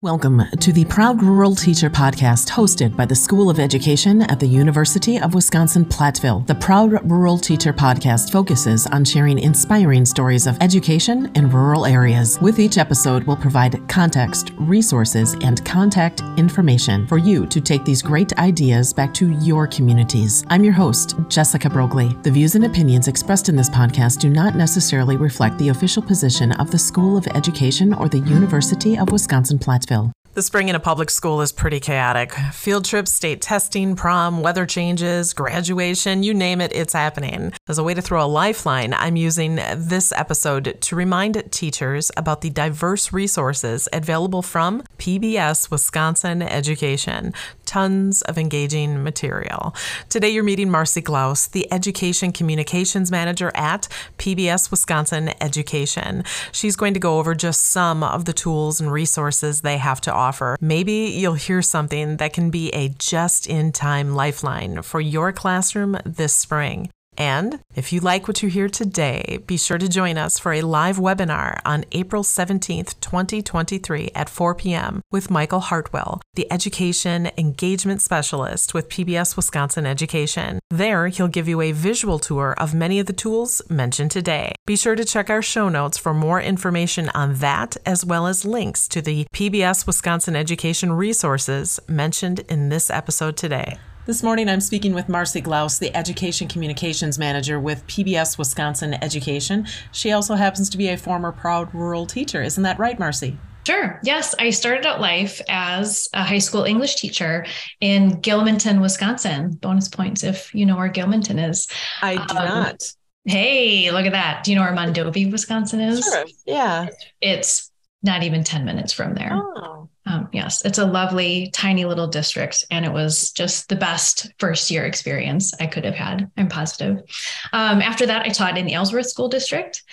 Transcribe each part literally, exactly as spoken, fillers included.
Welcome to the Proud Rural Teacher podcast hosted by the School of Education at the University of Wisconsin-Platteville. The Proud Rural Teacher podcast focuses on sharing inspiring stories of education in rural areas. With each episode, we'll provide context, resources, and contact information for you to take these great ideas back to your communities. I'm your host, Jessica Broglie. The views and opinions expressed in this podcast do not necessarily reflect the official position of the School of Education or the University of Wisconsin-Platteville. The spring in a public school is pretty chaotic. Field trips, state testing, prom, weather changes, graduation, you name it, it's happening. As a way to throw a lifeline, I'm using this episode to remind teachers about the diverse resources available from P B S Wisconsin Education. Tons of engaging material. Today you're meeting Marcy Glaus, the Education Communications Manager at P B S Wisconsin Education. She's going to go over just some of the tools and resources they have to offer. Maybe you'll hear something that can be a just-in-time lifeline for your classroom this spring. And if you like what you hear today, be sure to join us for a live webinar on April seventeenth, twenty twenty-three at four p.m. with Michael Hartwell, the Education Engagement Specialist with P B S Wisconsin Education. There, he'll give you a visual tour of many of the tools mentioned today. Be sure to check our show notes for more information on that, as well as links to the P B S Wisconsin Education resources mentioned in this episode today. This morning, I'm speaking with Marcy Glaus, the Education Communications Manager with P B S Wisconsin Education. She also happens to be a former Proud Rural Teacher. Isn't that right, Marcy? Sure. Yes. I started out life as a high school English teacher in Gilmanton, Wisconsin. Bonus points if you know where Gilmanton is. I do um, not. Hey, look at that. Do you know where Mondovi, Wisconsin is? Sure. Yeah. It's not even ten minutes from there. Oh. Um, yes, it's a lovely, tiny little district, and it was just the best first year experience I could have had. I'm positive. Um, after that, I taught in the Ellsworth School District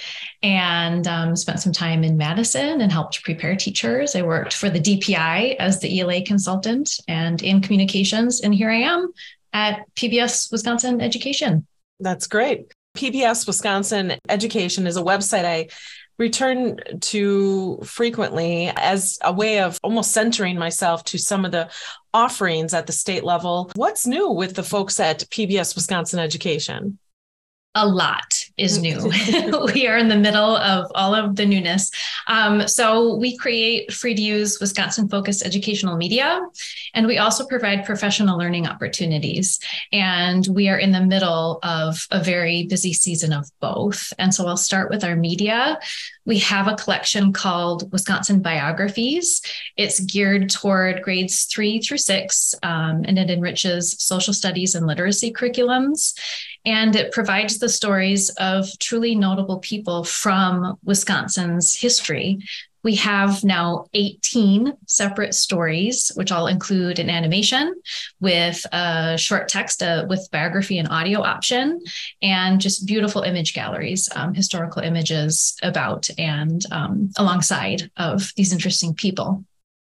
and um, spent some time in Madison and helped prepare teachers. I worked for the D P I as the E L A consultant and in communications, and here I am at P B S Wisconsin Education. That's great. P B S Wisconsin Education is a website I return to frequently as a way of almost centering myself to some of the offerings at the state level. What's new with the folks at P B S Wisconsin Education? A lot is new. We are in the middle of all of the newness. Um, so we create free to use Wisconsin focused educational media, and we also provide professional learning opportunities. And we are in the middle of a very busy season of both. And so I'll start with our media. We have a collection called Wisconsin Biographies. It's geared toward grades three through six, um, and it enriches social studies and literacy curriculums. And it provides the stories of truly notable people from Wisconsin's history. We have now eighteen separate stories, which all include an animation with a short text uh, with biography and audio option, and just beautiful image galleries, um, historical images about and um, alongside of these interesting people.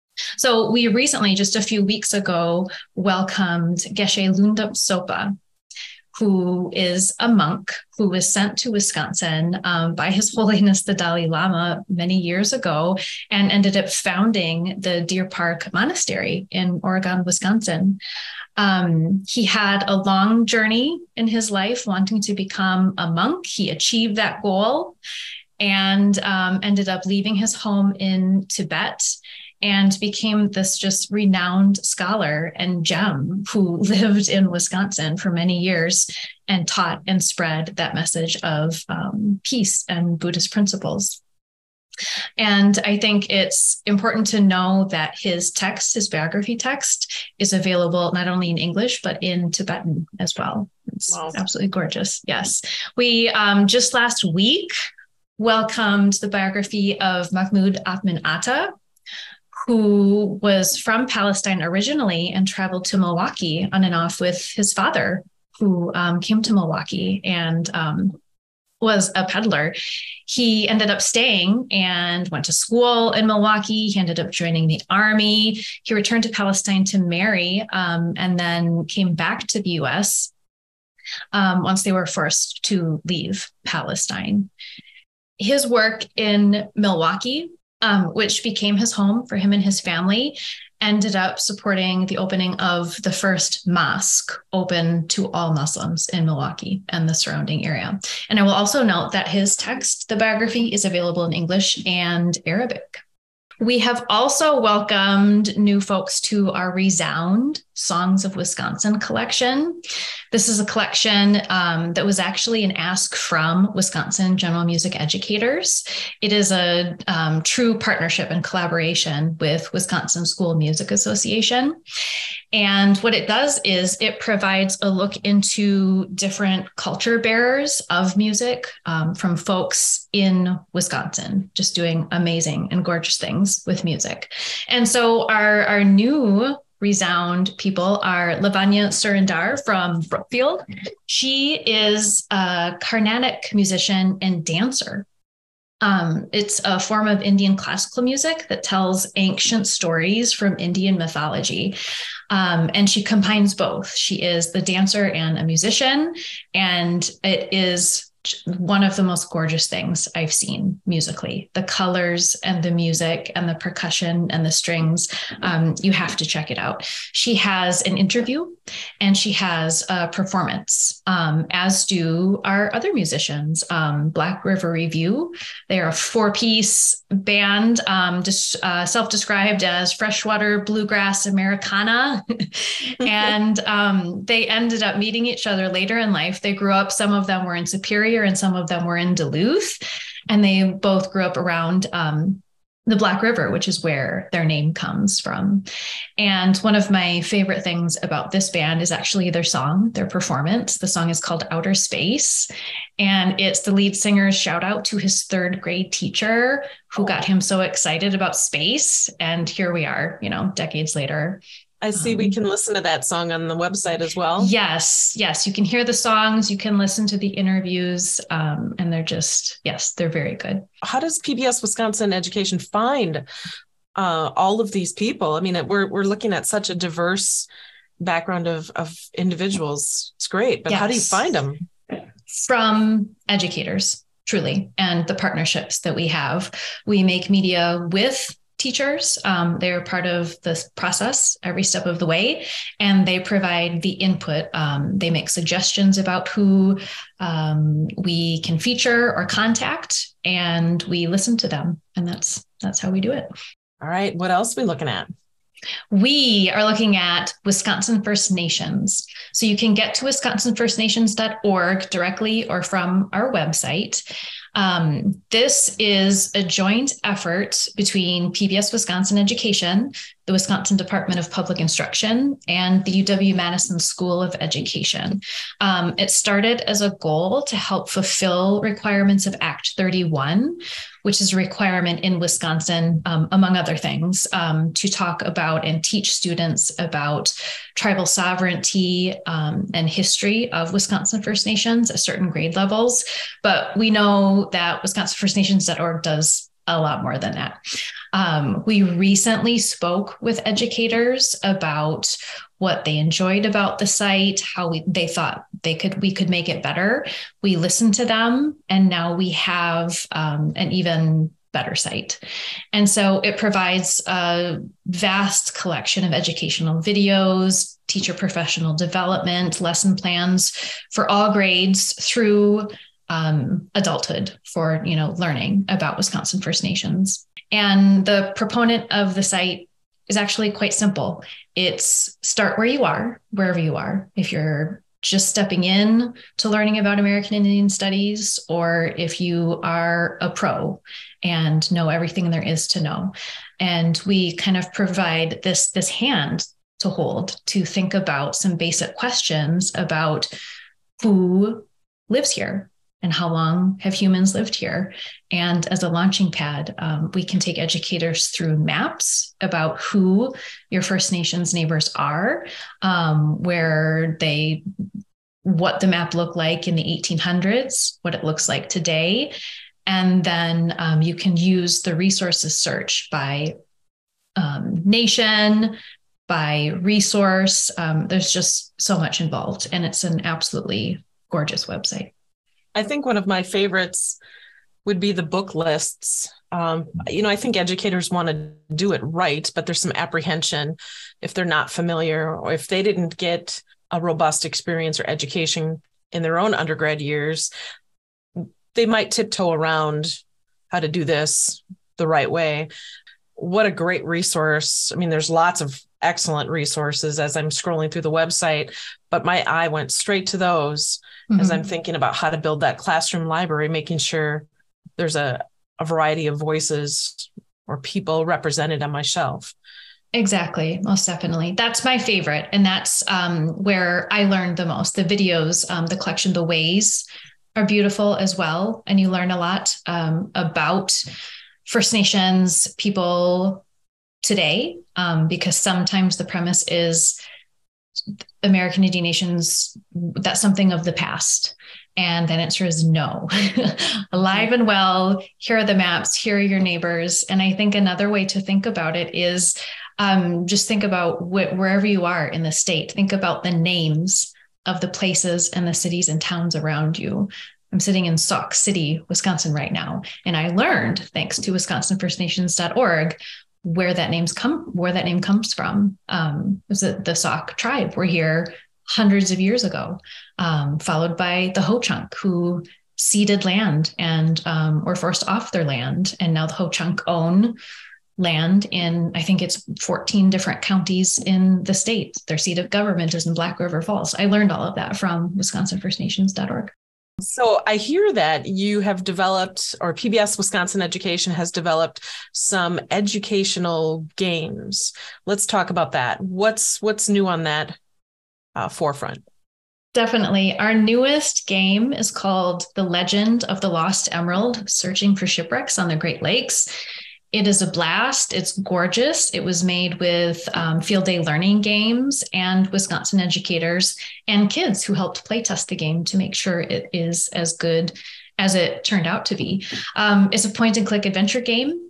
So we recently, just a few weeks ago, welcomed Geshe Lundup Sopa, who is a monk who was sent to Wisconsin um, by His Holiness the Dalai Lama many years ago and ended up founding the Deer Park Monastery in Oregon, Wisconsin. Um, he had a long journey in his life wanting to become a monk. He achieved that goal and um, ended up leaving his home in Tibet and became this just renowned scholar and gem who lived in Wisconsin for many years and taught and spread that message of um, peace and Buddhist principles. And I think it's important to know that his text, his biography text, is available not only in English, but in Tibetan as well. It's wow. Absolutely gorgeous. Yes. We um, just last week welcomed the biography of Mahmoud Athman Atta, who was from Palestine originally and traveled to Milwaukee on and off with his father, who um, came to Milwaukee and um, was a peddler. He ended up staying and went to school in Milwaukee. He ended up joining the army. He returned to Palestine to marry um, and then came back to the U S um, once they were forced to leave Palestine. His work in Milwaukee um, which became his home for him and his family, ended up supporting the opening of the first mosque open to all Muslims in Milwaukee and the surrounding area. And I will also note that his text, the biography, is available in English and Arabic. We have also welcomed new folks to our Resound Songs of Wisconsin collection. This is a collection um, that was actually an ask from Wisconsin general music educators. It is a um, true partnership and collaboration with Wisconsin School Music Association. And what it does is it provides a look into different culture bearers of music um, from folks in Wisconsin, just doing amazing and gorgeous things with music. And so our, our new Resound people are Lavanya Surendar from Brookfield. She is a Carnatic musician and dancer. Um, it's a form of Indian classical music that tells ancient stories from Indian mythology. Um, and she combines both. She is the dancer and a musician, and it is one of the most gorgeous things I've seen musically. The colors and the music and the percussion and the strings, um, you have to check it out. She has an interview and she has a performance, um, as do our other musicians. um, Black River Review. They are a four-piece band, um, just uh, self-described as freshwater bluegrass Americana. And um, they ended up meeting each other later in life. They grew up, some of them were in Superior and some of them were in Duluth, and they both grew up around um, the Black River, which is where their name comes from. And one of my favorite things about this band is actually their song, their performance. The song is called Outer Space, and it's the lead singer's shout out to his third grade teacher who got him so excited about space. And here we are, you know, decades later. I see we can listen to that song on the website as well. Yes, yes. You can hear the songs, you can listen to the interviews, um, and they're just, yes, they're very good. How does P B S Wisconsin Education find uh, all of these people? I mean, we're we're looking at such a diverse background of, of individuals. It's great, but yes. How do you find them? From educators, truly, and the partnerships that we have. We make media with teachers. Um, they're part of this process every step of the way, and they provide the input. Um, they make suggestions about who um, we can feature or contact, and we listen to them. And that's that's how we do it. All right. What else are we looking at? We are looking at Wisconsin First Nations. So you can get to wisconsin first nations dot org directly or from our website. Um, this is a joint effort between P B S Wisconsin Education, the Wisconsin Department of Public Instruction, and the U W-Madison School of Education. Um, it started as a goal to help fulfill requirements of Act thirty-one, which is a requirement in Wisconsin, um, among other things, um, to talk about and teach students about tribal sovereignty um, and history of Wisconsin First Nations at certain grade levels. But we know that wisconsin first nations dot org does a lot more than that. Um, we recently spoke with educators about what they enjoyed about the site, how we, they thought they could we could make it better. We listened to them, and now we have um, an even better site. And so it provides a vast collection of educational videos, teacher professional development, lesson plans for all grades through um, adulthood for, you know, learning about Wisconsin First Nations. And the proponent of the site is actually quite simple. It's start where you are, wherever you are. If you're just stepping in to learning about American Indian Studies, or if you are a pro and know everything there is to know. And we kind of provide this, this hand to hold to think about some basic questions about who lives here and how long have humans lived here. And as a launching pad, um, we can take educators through maps about who your First Nations neighbors are, um, where they, what the map looked like in the eighteen hundreds, what it looks like today. And then um, you can use the resources search by um, nation, by resource. Um, there's just so much involved, and it's an absolutely gorgeous website. I think one of my favorites would be the book lists. Um, you know, I think educators want to do it right, but there's some apprehension if they're not familiar or if they didn't get a robust experience or education in their own undergrad years, they might tiptoe around how to do this the right way. What a great resource. I mean, there's lots of excellent resources as I'm scrolling through the website, but my eye went straight to those mm-hmm. as I'm thinking about how to build that classroom library, making sure there's a, a variety of voices or people represented on my shelf. Exactly. Most definitely. That's my favorite. And that's um, where I learned the most. The videos, um, the collection, the ways are beautiful as well. And you learn a lot um, about First Nations people today, um, because sometimes the premise is American Indian nations, that's something of the past. And the answer is no. Alive and well, here are the maps, here are your neighbors. And I think another way to think about it is um, just think about wh- wherever you are in the state, think about the names of the places and the cities and towns around you. I'm sitting in Sauk City, Wisconsin right now. And I learned, thanks to Wisconsin First Nations dot org, where that name's come, where that name comes from. Um, it was the, the Sauk tribe were here hundreds of years ago, um, followed by the Ho-Chunk, who ceded land and um, were forced off their land. And now the Ho-Chunk own land in, I think it's fourteen different counties in the state. Their seat of government is in Black River Falls. I learned all of that from Wisconsin First Nations dot org. So I hear that you have developed, or P B S Wisconsin Education has developed some educational games. Let's talk about that. What's what's new on that uh, forefront? Definitely. Our newest game is called The Legend of the Lost Emerald, Searching for Shipwrecks on the Great Lakes. It is a blast. It's gorgeous. It was made with um, field day learning games and Wisconsin educators and kids who helped play test the game to make sure it is as good as it turned out to be. Um, it's a point and click adventure game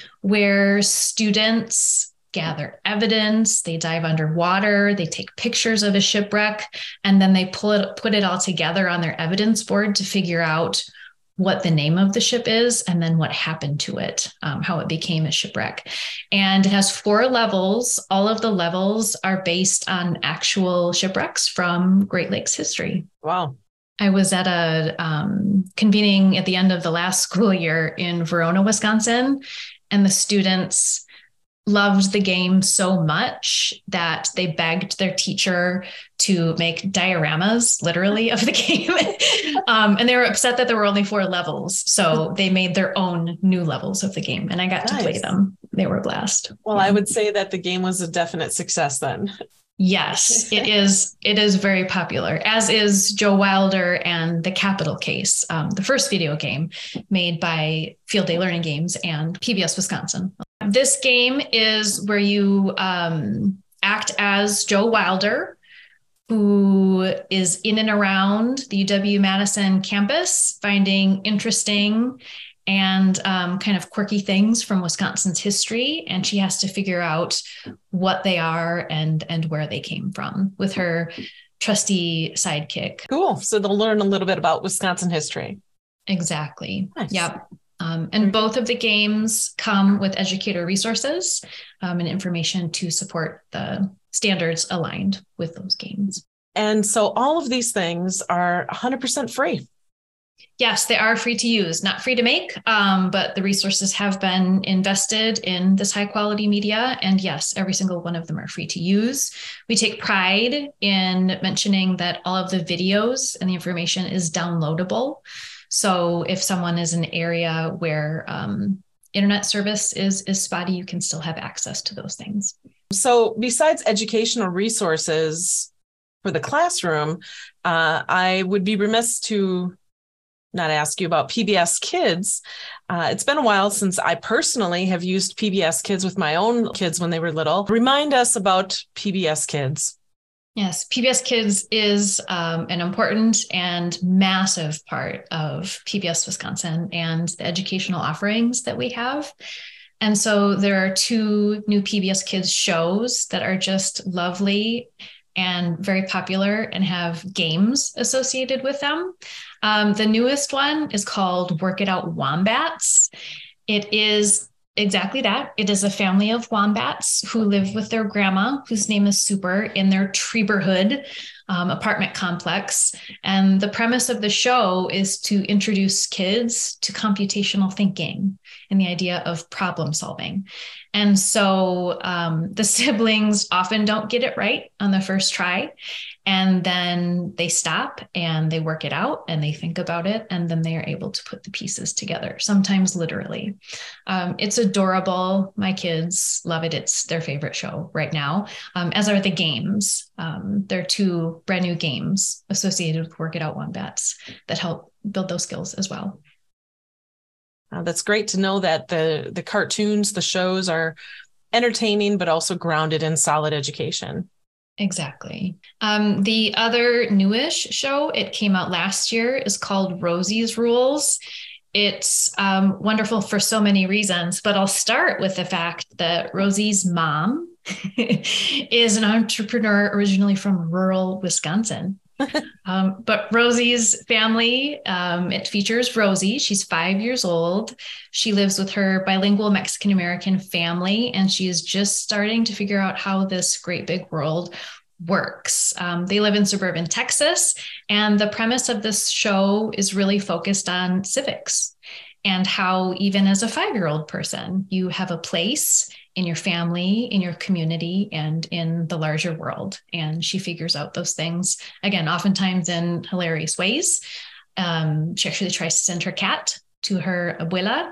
where students gather evidence, they dive underwater, they take pictures of a shipwreck, and then they pull it, put it all together on their evidence board to figure out what the name of the ship is, and then what happened to it, um, how it became a shipwreck. And it has four levels. All of the levels are based on actual shipwrecks from Great Lakes history. Wow. I was at a um, convening at the end of the last school year in Verona, Wisconsin, and the students loved the game so much that they begged their teacher to make dioramas, literally, of the game. um, and they were upset that there were only four levels. So they made their own new levels of the game, and I got nice. to play them. They were a blast. Well, yeah. I would say that the game was a definite success then. Yes, it is. It is very popular, as is Joe Wilder and The Capital Case, um, the first video game made by Field Day Learning Games and P B S Wisconsin. This game is where you um, act as Joe Wilder, who is in and around the U W-Madison campus, finding interesting and um, kind of quirky things from Wisconsin's history. And she has to figure out what they are and, and where they came from with her trusty sidekick. Cool. So they'll learn a little bit about Wisconsin history. Exactly. Nice. Yep. Um, and both of the games come with educator resources um, and information to support the standards aligned with those games. And so all of these things are one hundred percent free. Yes, they are free to use, not free to make, um, but the resources have been invested in this high quality media. And yes, every single one of them are free to use. We take pride in mentioning that all of the videos and the information is downloadable. So if someone is in an area where um, internet service is, is spotty, you can still have access to those things. So besides educational resources for the classroom, uh, I would be remiss to not ask you about P B S Kids. Uh, it's been a while since I personally have used P B S Kids with my own kids when they were little. Remind us about P B S Kids. Yes, P B S Kids is um, an important and massive part of P B S Wisconsin and the educational offerings that we have. And so there are two new P B S Kids shows that are just lovely and very popular and have games associated with them. Um, the newest one is called Work It Out Wombats. It is exactly that. It is a family of wombats who live with their grandma, whose name is Super, in their Treeberhood um, apartment complex. And the premise of the show is to introduce kids to computational thinking and the idea of problem solving. And so um, the siblings often don't get it right on the first try. And then they stop and they work it out and they think about it. And then they are able to put the pieces together, sometimes literally. Um, it's adorable. My kids love it. It's their favorite show right now, um, as are the games. Um, there are two brand new games associated with Work It Out Wombats that help build those skills as well. Uh, that's great to know that the the cartoons, the shows are entertaining, but also grounded in solid education. Exactly. Um, the other newish show, it came out last year, is called Rosie's Rules. It's um, wonderful for so many reasons, but I'll start with the fact that Rosie's mom is an entrepreneur originally from rural Wisconsin. um, but Rosie's family, um, it features Rosie. She's five years old. She lives with her bilingual Mexican-American family, and she is just starting to figure out how this great big world works. Um, they live in suburban Texas, and the premise of this show is really focused on civics and how even as a five-year-old person, you have a place in your family, in your community, and in the larger world. And she figures out those things, again, oftentimes in hilarious ways. Um, she actually tries to send her cat to her abuela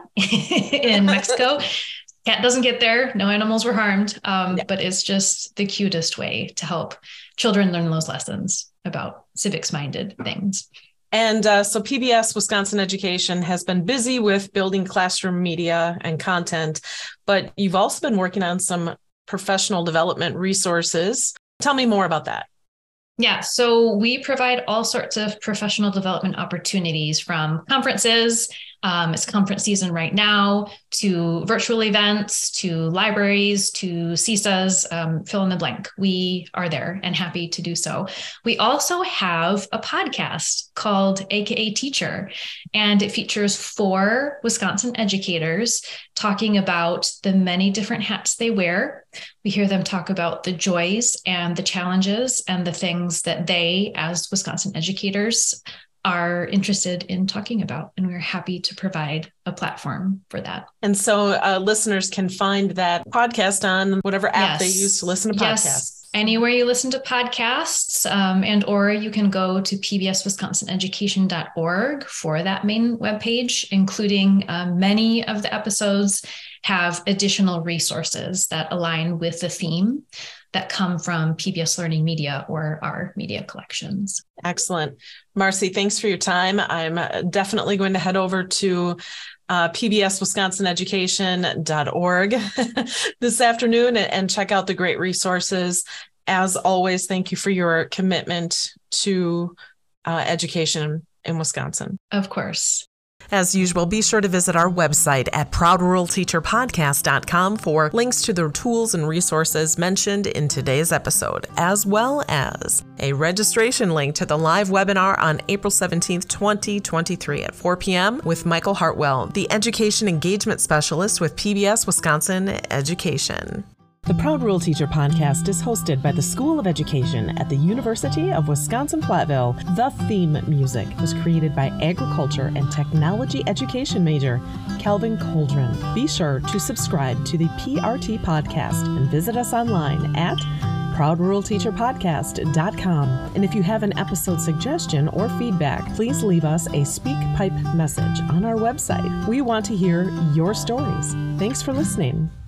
in Mexico. Cat doesn't get there. No animals were harmed, um, yeah. But it's just the cutest way to help children learn those lessons about civics-minded things. And uh, so P B S Wisconsin Education has been busy with building classroom media and content, but you've also been working on some professional development resources. Tell me more about that. Yeah, so we provide all sorts of professional development opportunities, from conferences, um, it's conference season right now, to virtual events, to libraries, to C I S As, um, fill in the blank. We are there and happy to do so. We also have a podcast called A K A Teacher, and it features four Wisconsin educators talking about the many different hats they wear. We hear them talk about the joys and the challenges and the things that they, as Wisconsin educators, are interested in talking about. And we're happy to provide a platform for that. And so uh, listeners can find that podcast on whatever app yes. they use to listen to podcasts. Yes. Anywhere you listen to podcasts, um, and or you can go to p b s wisconsin education dot org for that main webpage, including um, many of the episodes have additional resources that align with the theme that come from P B S Learning Media or our media collections. Excellent. Marcy, thanks for your time. I'm definitely going to head over to uh, p b s wisconsin education dot org this afternoon and, and check out the great resources. As always, thank you for your commitment to uh, education in Wisconsin. Of course. As usual, be sure to visit our website at proud rural teacher podcast dot com for links to the tools and resources mentioned in today's episode, as well as a registration link to the live webinar on April seventeenth, twenty twenty-three at four p.m. with Michael Hartwell, the Education Engagement Specialist with P B S Wisconsin Education. The Proud Rural Teacher podcast is hosted by the School of Education at the University of Wisconsin-Platteville. The theme music was created by agriculture and technology education major Calvin Coldren. Be sure to subscribe to the P R T podcast and visit us online at proud rural teacher podcast dot com. And if you have an episode suggestion or feedback, please leave us a SpeakPipe message on our website. We want to hear your stories. Thanks for listening.